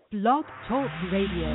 Blog Talk Radio.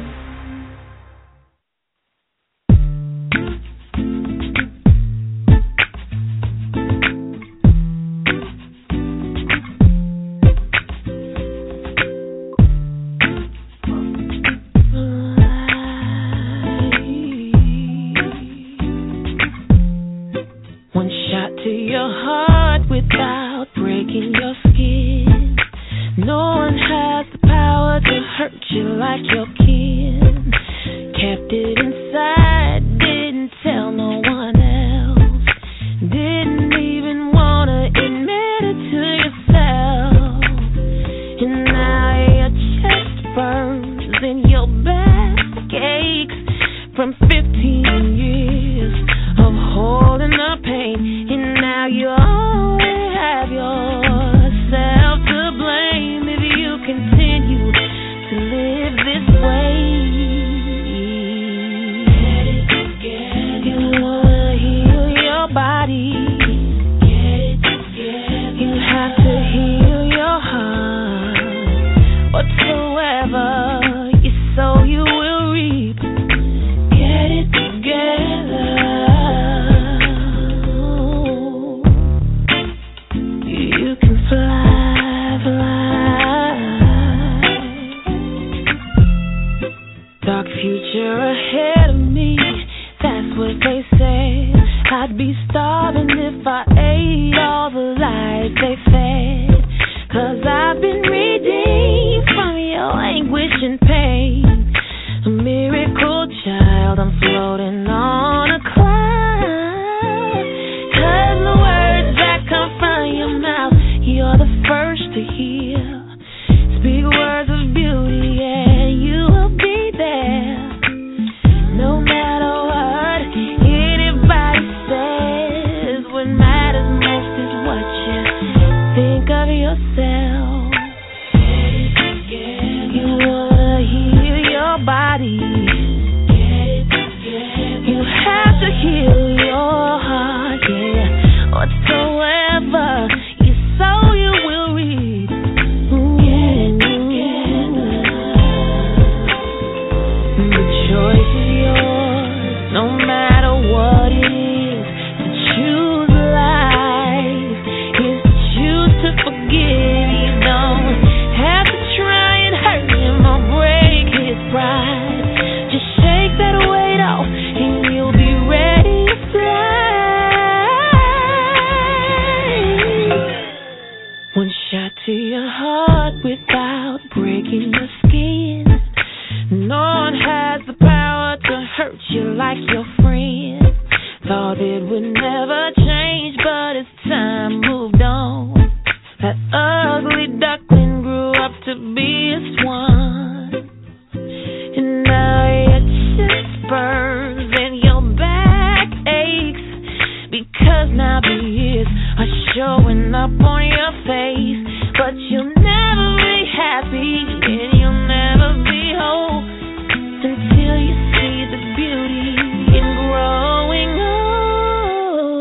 Until you see the beauty in growing old.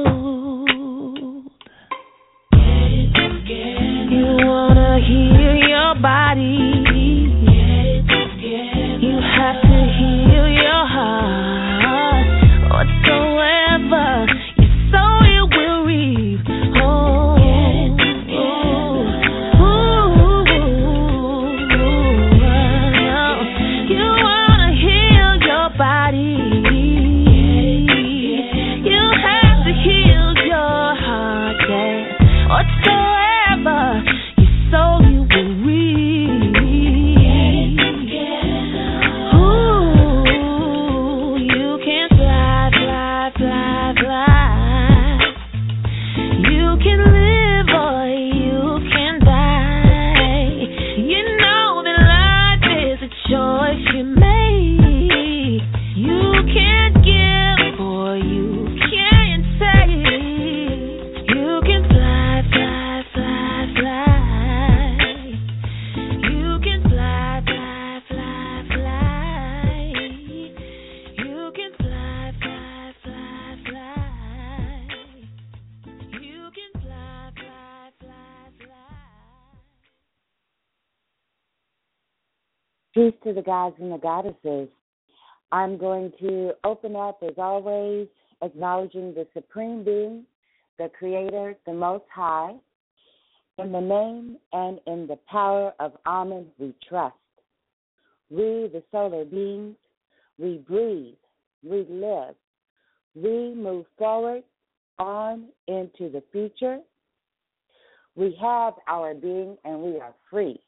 Peace to the gods and the goddesses. I'm going to open up, as always, acknowledging the Supreme Being, the Creator, the Most High. In the name and in the power of Amen, we trust. We, the solar beings, we breathe, we live, we move forward on into the future. We have our being and we are free.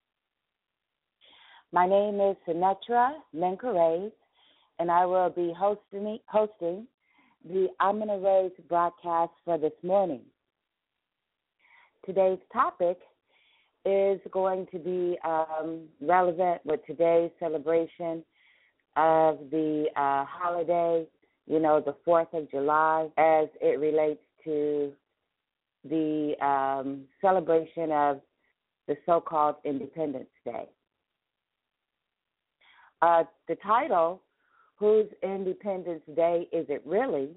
My name is Sinetra Menkarayz, and I will be hosting the Amina Rays broadcast for this morning. Today's topic is going to be relevant with today's celebration of the holiday, the 4th of July, as it relates to the celebration of the so-called Independence Day. The title, Whose Independence Day Is It Really?,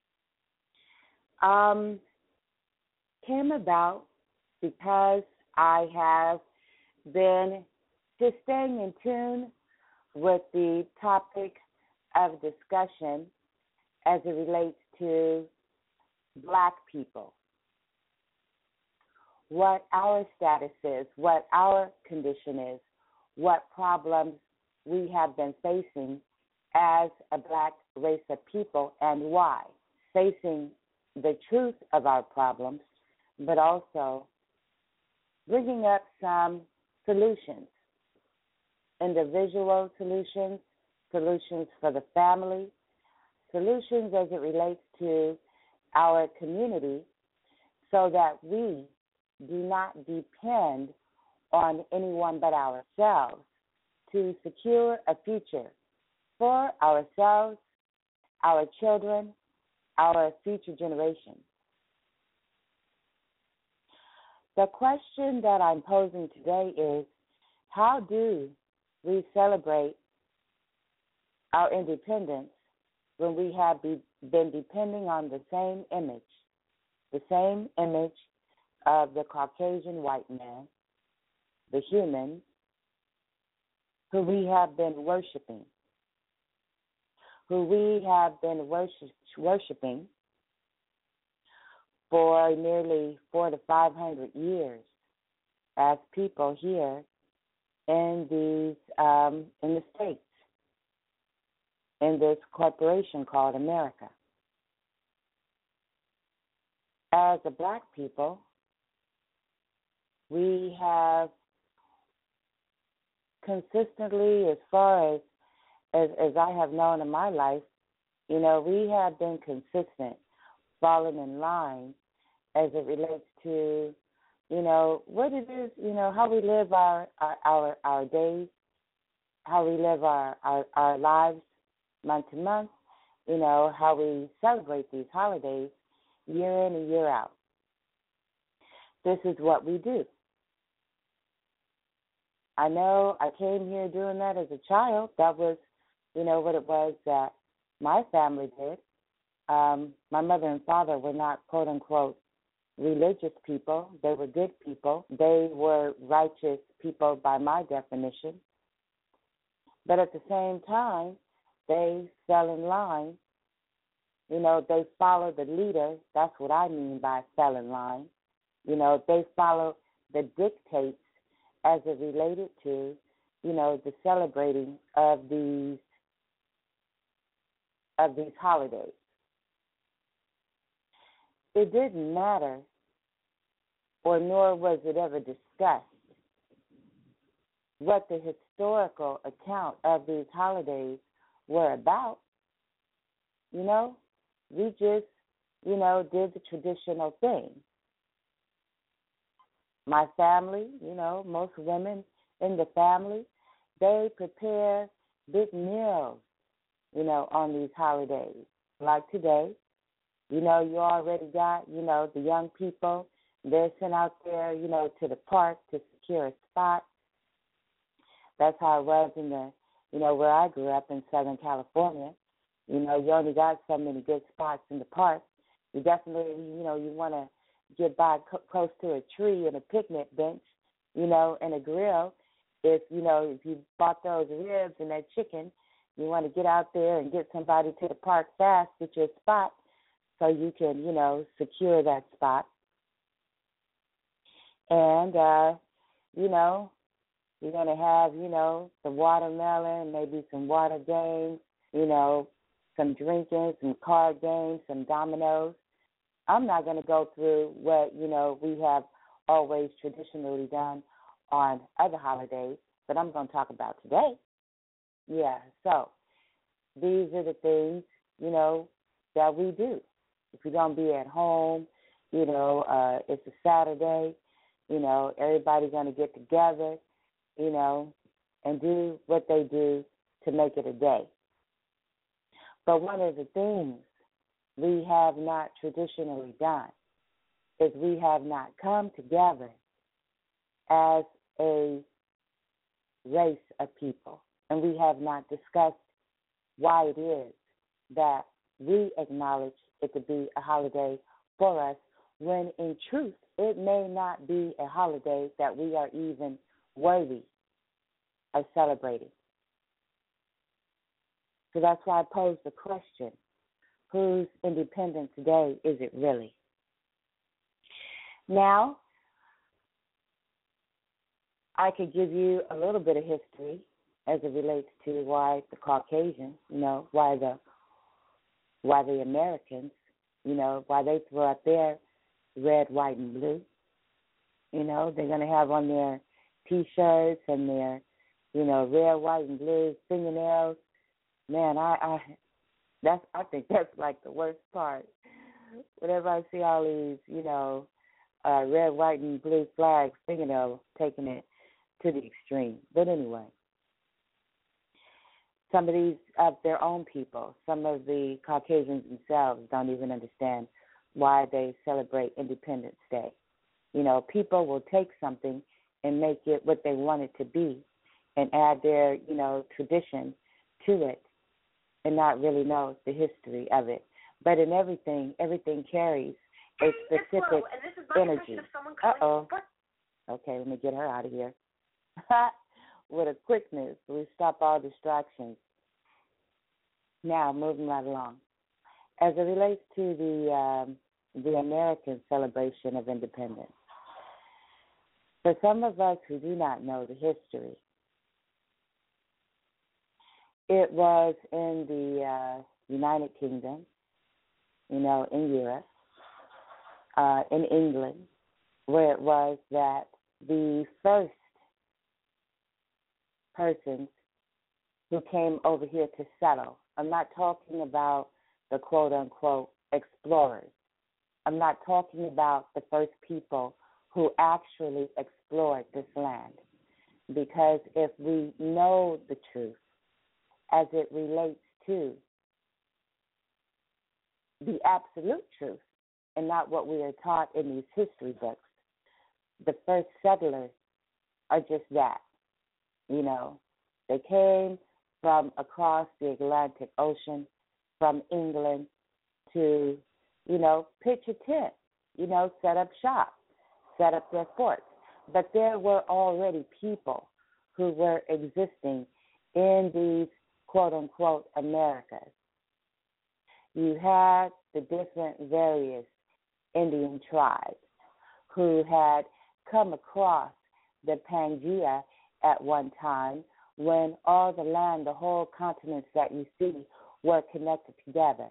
came about because I have been just staying in tune with the topic of discussion as it relates to Black people, what our status is, what our condition is, what problems we have been facing as a Black race of people and why. Facing the truth of our problems, but also bringing up some solutions, individual solutions, solutions for the family, solutions as it relates to our community, so that we do not depend on anyone but ourselves to secure a future for ourselves, our children, our future generations. The question that I'm posing today is, how do we celebrate our independence when we have been depending on the same image of the Caucasian white man, the human, who we have been worshiping, for nearly 400 to 500 years as people here in the States, in this corporation called America. As a Black people, we have consistently, as far as I have known in my life, we have been consistent, falling in line as it relates to, what it is, how we live our days, how we live our lives month to month, how we celebrate these holidays year in and year out. This is what we do. I know I came here doing that as a child. That was, what it was that my family did. My mother and father were not, quote unquote, religious people. They were good people. They were righteous people by my definition. But at the same time, they fell in line. They followed the leader. That's what I mean by fell in line. They followed the dictates as it related to, the celebrating of these holidays. It didn't matter, or nor was it ever discussed, what the historical account of these holidays were about. We just, did the traditional thing. My family, most women in the family, they prepare big meals, on these holidays. Like today, you already got, the young people, they're sent out there, to the park to secure a spot. That's how it was in the, where I grew up in Southern California. You only got so many good spots in the park. You definitely, you want to get by close to a tree and a picnic bench, and a grill. if you bought those ribs and that chicken, you want to get out there and get somebody to the park fast, get your spot so you can, secure that spot. And, you're going to have, the watermelon, maybe some water games, some drinking, some card games, some dominoes. I'm not going to go through what, we have always traditionally done on other holidays, but I'm going to talk about today. Yeah, so these are the things, that we do. If you're going to be at home, it's a Saturday, everybody's going to get together, and do what they do to make it a day. But one of the things we have not traditionally done is we have not come together as a race of people, and we have not discussed why it is that we acknowledge it to be a holiday for us, when in truth it may not be a holiday that we are even worthy of celebrating. So that's why I posed the question, whose Independence Day is it really? Now, I could give you a little bit of history as it relates to why the Caucasians, why the Americans, why they throw out their red, white, and blue. They're going to have on their T-shirts and their, red, white, and blue fingernails. Man, I think that's like the worst part. Whenever I see all these, red, white, and blue flags, fingernail, taking it to the extreme. But anyway, some of these of their own people, some of the Caucasians themselves don't even understand why they celebrate Independence Day. People will take something and make it what they want it to be and add their, tradition to it and not really know the history of it. But in everything carries a specific energy. Uh-oh. Okay, let me get her out of here. With a quickness, we stop all distractions. Now, moving right along. As it relates to the American celebration of independence, for some of us who do not know the history, it was in the United Kingdom, in Europe, in England, where it was that the first persons who came over here to settle. I'm not talking about the quote-unquote explorers. I'm not talking about the first people who actually explored this land. Because if we know the truth as it relates to the absolute truth and not what we are taught in these history books, the first settlers are just that. They came from across the Atlantic Ocean, from England, to, pitch a tent, set up shop, set up their forts. But there were already people who were existing in these quote-unquote Americas. You had the different various Indian tribes who had come across the Pangea at one time when all the land, the whole continents that you see were connected together.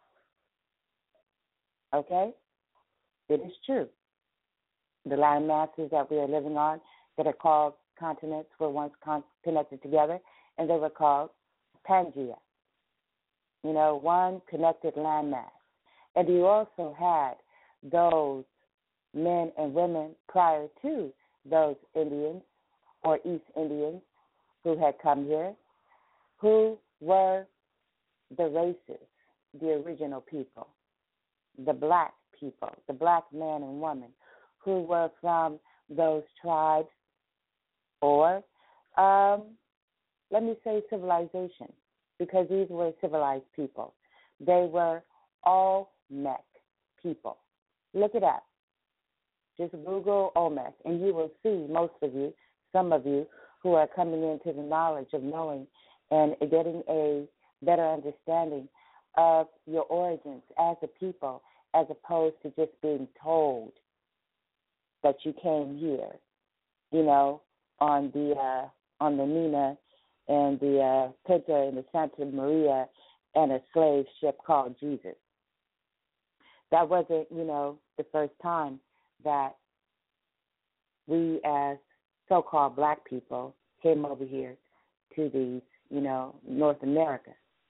Okay? It is true. The land masses that we are living on that are called continents were once connected together, and they were called Pangea. One connected landmass. And you also had those men and women prior to those Indians or East Indians who had come here, who were the races, the original people, the black people, the black man and woman, who were from those tribes or, let me say civilization, because these were civilized people. They were Olmec people. Look it up. Just Google Olmec, and you will see most of you, some of you, who are coming into the knowledge of knowing and getting a better understanding of your origins as a people, as opposed to just being told that you came here, on the Nina and the Pinta and the Santa Maria and a slave ship called Jesus. That wasn't, the first time that we as so-called black people came over here to these, North America.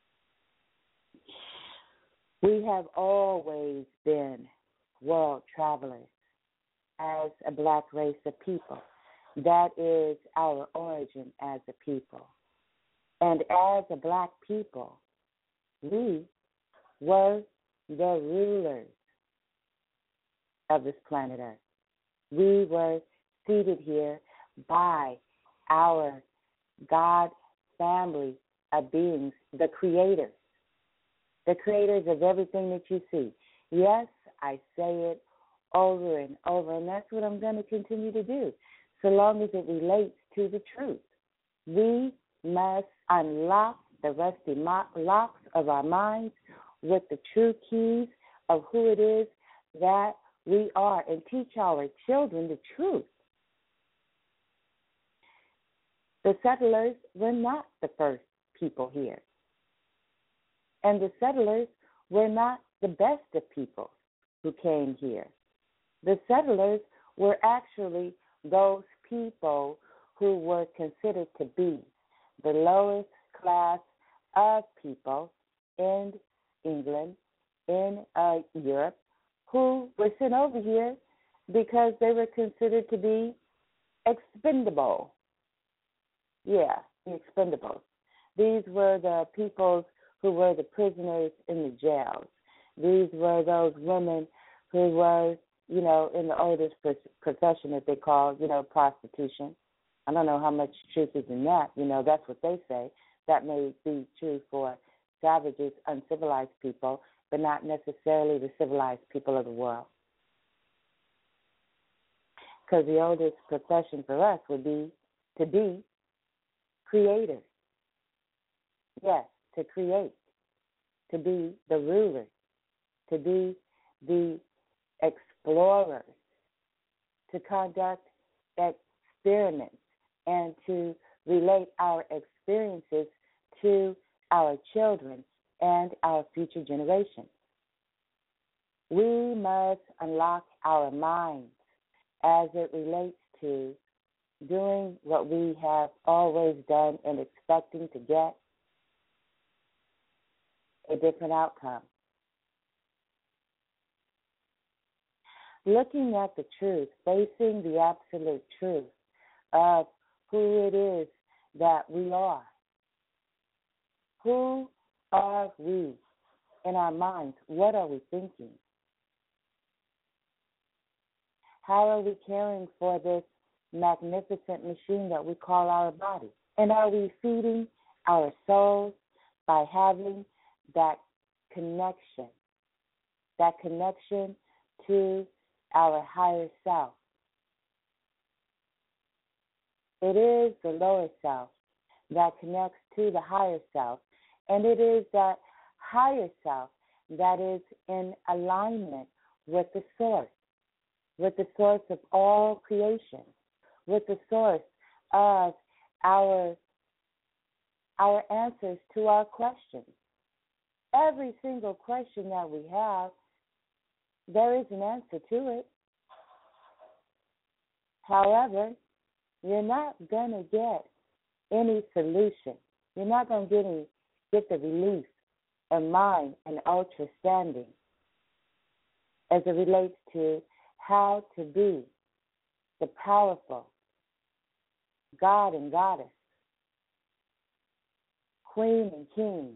We have always been world travelers as a black race of people. That is our origin as a people. And as a black people, we were the rulers of this planet Earth. We were seated here by our God family of beings, the creators of everything that you see. Yes, I say it over and over, and that's what I'm going to continue to do, so long as it relates to the truth. We must unlock the rusty locks of our minds with the true keys of who it is that we are, and teach our children the truth. The settlers were not the first people here. And the settlers were not the best of people who came here. The settlers were actually those people who were considered to be the lowest class of people in England, in Europe, who were sent over here because they were considered to be expendable. Yeah, the expendables. These were the peoples who were the prisoners in the jails. These were those women who were, in the oldest profession that they call, prostitution. I don't know how much truth is in that. That's what they say. That may be true for savages, uncivilized people, but not necessarily the civilized people of the world. Because the oldest profession for us would be to be creators. Yes, to create, to be the rulers, to be the explorers, to conduct experiments, and to relate our experiences to our children and our future generations. We must unlock our minds as it relates to doing what we have always done and expecting to get a different outcome. Looking at the truth, facing the absolute truth of who it is that we are. Who are we in our minds? What are we thinking? How are we caring for this magnificent machine that we call our body? And are we feeding our souls by having that connection to our higher self? It is the lower self that connects to the higher self, and it is that higher self that is in alignment with the source of all creation, with the source of our answers to our questions. Every single question that we have, there is an answer to it. However, you're not going to get any solution. You're not going to get the relief of mind and understanding as it relates to how to be the powerful God and Goddess, Queen and King,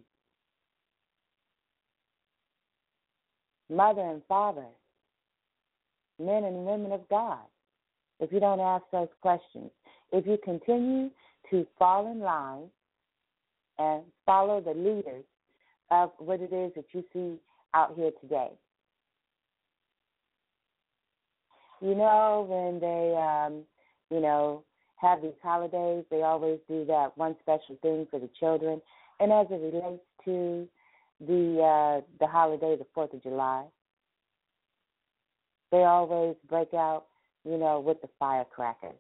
Mother and Father, men and women of God, if you don't ask those questions. If you continue to fall in line and follow the leaders of what it is that you see out here today. When they, have these holidays, they always do that one special thing for the children. And as it relates to the holiday, the 4th of July, they always break out, with the firecrackers.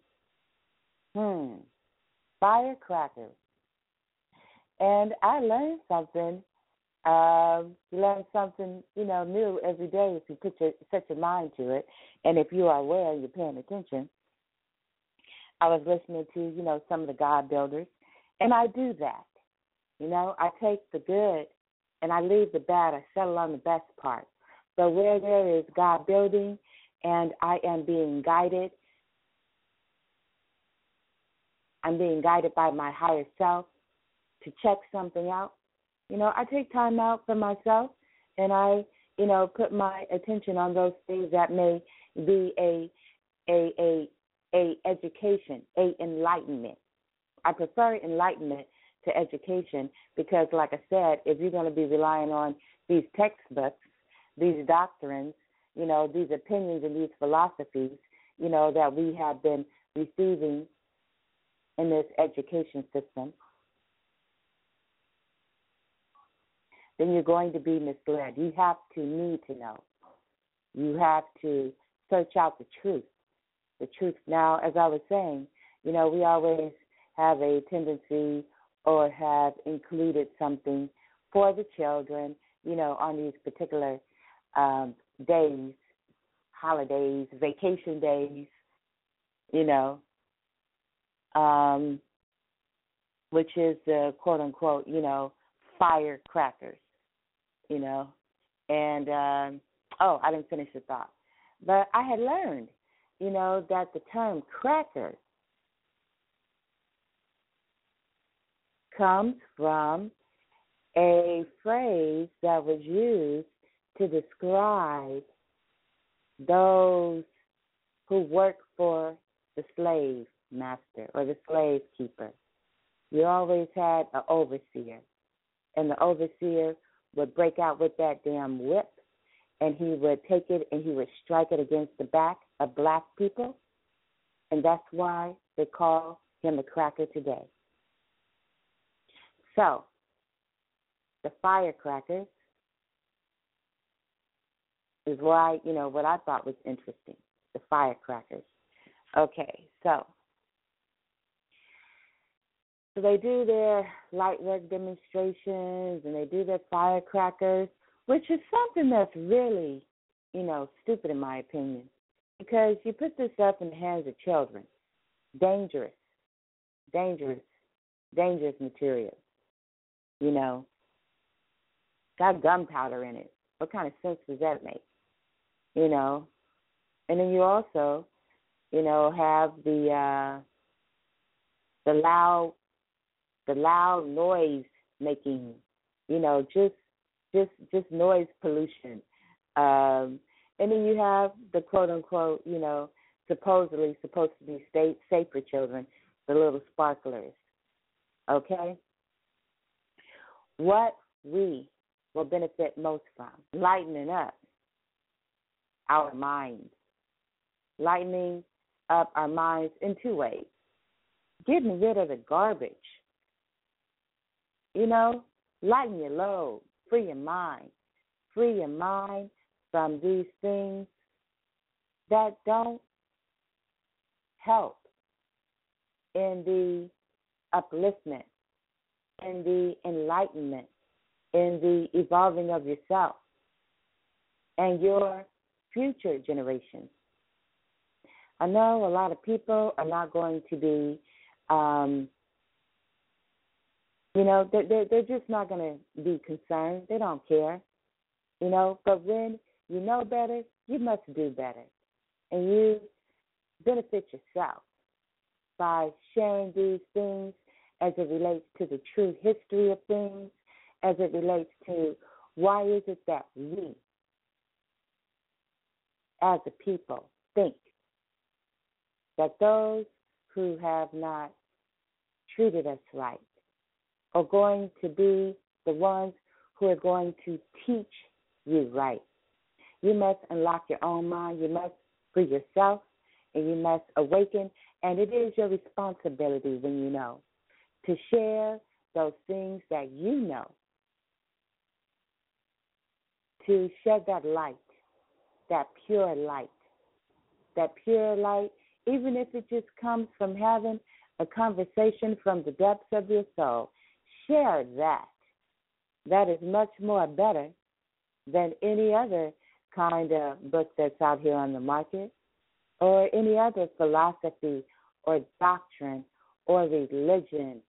Firecrackers. And I learned something. You learn something, new every day if you set your mind to it. And if you are aware, you're paying attention. I was listening to, some of the God builders, and I do that. I take the good and I leave the bad. I settle on the best part. So where there is God building and I am being guided, I'm being guided by my higher self to check something out. I take time out for myself, and I, put my attention on those things that may be a education, a enlightenment. I prefer enlightenment to education because, like I said, if you're going to be relying on these textbooks, these doctrines, these opinions and these philosophies, that we have been receiving in this education system, then you're going to be misled. You have to need to know. You have to search out the truth. The truth. Now, as I was saying, we always have a tendency or have included something for the children, on these particular days, holidays, vacation days, which is the quote-unquote, firecrackers, and, I didn't finish the thought. But I had learned, that the term cracker comes from a phrase that was used to describe those who work for the slave master or the slave keeper. You always had an overseer, and the overseer would break out with that damn whip, and he would take it and he would strike it against the back of black people, and that's why they call him a cracker today. So, the firecrackers is why, what I thought was interesting, the firecrackers. Okay, so they do their light work demonstrations and they do their firecrackers, which is something that's really, stupid in my opinion, because you put this stuff in the hands of children. Dangerous material. Got gunpowder in it. What kind of sense does that make? And then you also, have the loud noise making, just noise pollution. And then you have the quote unquote, supposedly supposed to be safe for children, the little sparklers. Okay? What we will benefit most from, lightening up our minds. Lightening up our minds in two ways. Getting rid of the garbage. Lighten your load. Free your mind. Free your mind from these things that don't help in the upliftment, in the enlightenment, in the evolving of yourself and your future generations. I know a lot of people are not going to be, they're just not going to be concerned. They don't care, But when you know better, you must do better. And you benefit yourself by sharing these things as it relates to the true history of things, as it relates to why is it that we, as a people, think that those who have not treated us right are going to be the ones who are going to teach you right. You must unlock your own mind. You must free yourself, and you must awaken And it is your responsibility when you know to share those things that you know, to shed that light, that pure light, even if it just comes from having a conversation from the depths of your soul. Share that. That is much more better than any other kind of book that's out here on the market, or any other philosophy or doctrine or religion,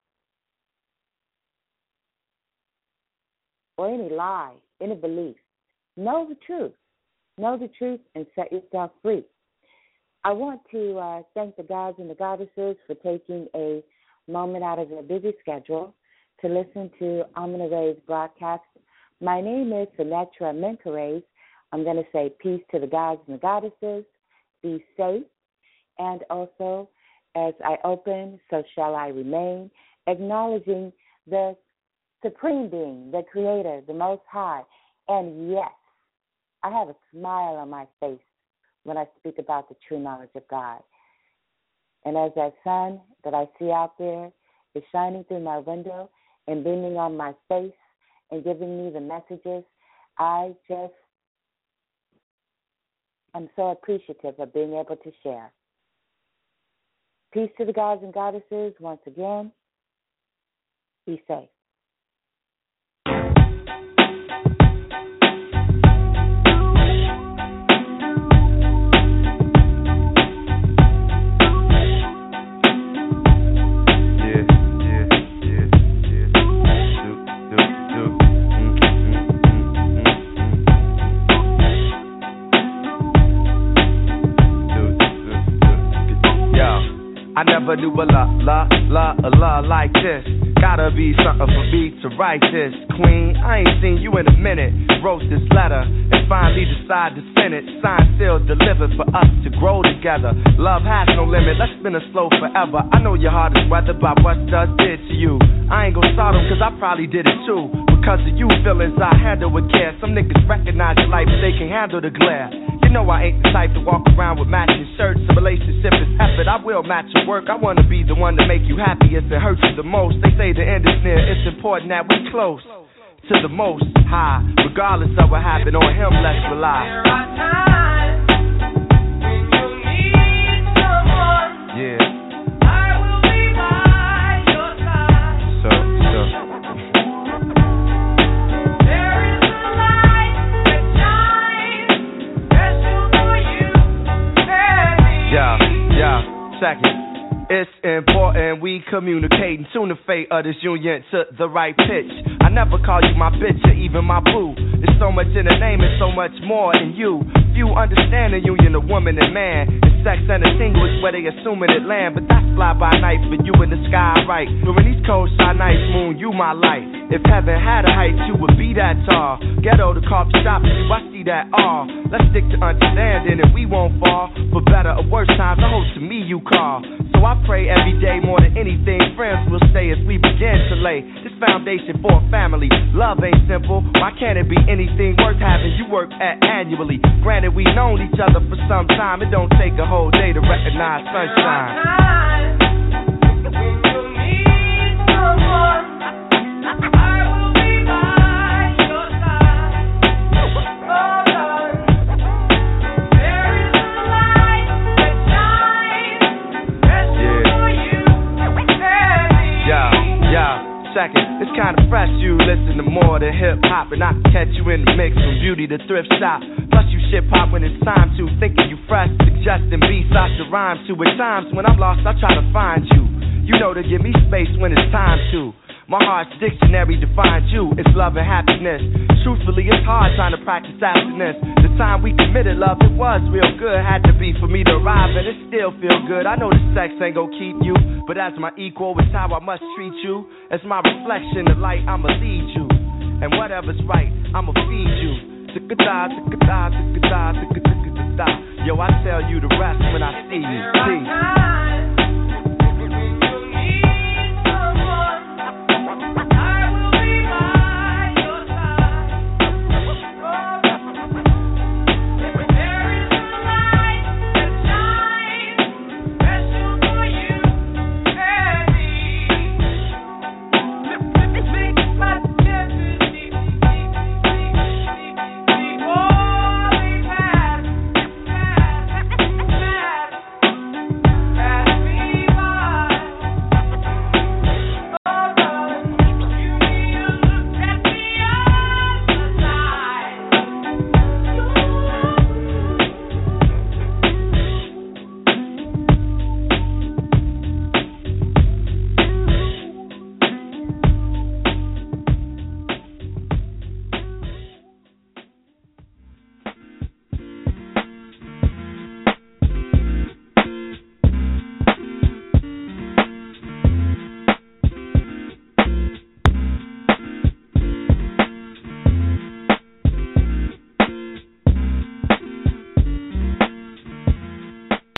or any lie, any belief. Know the truth. Know the truth and set yourself free. I want to thank the gods and the goddesses for taking a moment out of their busy schedule to listen to Amina Ray's broadcast. My name is Sinetra Menkeres. I'm going to say peace to the gods and the goddesses. Be safe. And also, as I open, so shall I remain, acknowledging the Supreme Being, the Creator, the Most High. And yes, I have a smile on my face when I speak about the true knowledge of God. And as that sun that I see out there is shining through my window and beaming on my face and giving me the messages, I'm so appreciative of being able to share. Peace to the gods and goddesses once again. Be safe. I never knew a la like this. Gotta be something for me to write this. Queen, I ain't seen you in a minute. Wrote this letter and finally decided to send it. Signed, sealed, delivered for us to grow together. Love has no limit, let's spin it slow forever. I know your heart is weathered by what does did to you. I ain't gon' start them cause I probably did it too. Because of you feelings I handle with care. Some niggas recognize your life but they can handle the glare. You know I ain't the type to walk around with matching shirts. A relationship is effort, I will match your work. I wanna be the one to make you happy if it hurts you the most. They say the end is near, it's important that we close to the most high. Regardless of what happened on him, let's rely. There are times when you need someone. Yeah. I will be by your side. So. There is a light that shines, special for you and me. Yeah, second. It's important we communicating. Tune the fate of this union to the right pitch. I never call you my bitch or even my boo. There's so much in the name and so much more in you. Few understand the union of woman and man. It's sex and a tingle is where they assuming it land. But that's fly by night for you in the sky, right? During these cold side nights, moon, you my light. If heaven had a height, you would be that tall. Ghetto to coffee shop, you I see that all. Let's stick to understanding and we won't fall. For better or worse times, I hope to me you call. So I pray every day more than anything. Friends will stay as we begin to lay this foundation for a family. Love ain't simple. Why can't it be anything worth having you work at annually? Granted, we known each other for some time. It don't take a whole day to recognize sunshine. When you need someone, I will be by your side. Oh Lord, there is a light that shines, special for you and me. Yeah. Second, it's kinda fresh you listen to more than hip-hop. And I can catch you in the mix from beauty to thrift shop. Plus you ship-hop when it's time to. Thinking you fresh, suggesting beats I should rhyme to. At times when I'm lost, I try to find you. You know to give me space when it's time to. My heart's dictionary defines you. It's love and happiness. Truthfully, it's hard trying to practice abstinence. The time we committed love, it was real good. Had to be for me to arrive, and it still feel good. I know the sex ain't gon' keep you, but as my equal, it's how I must treat you. As my reflection, the light, I'ma lead you. And whatever's right, I'ma feed you. Yo, I tell you the rest when I see you. Peace.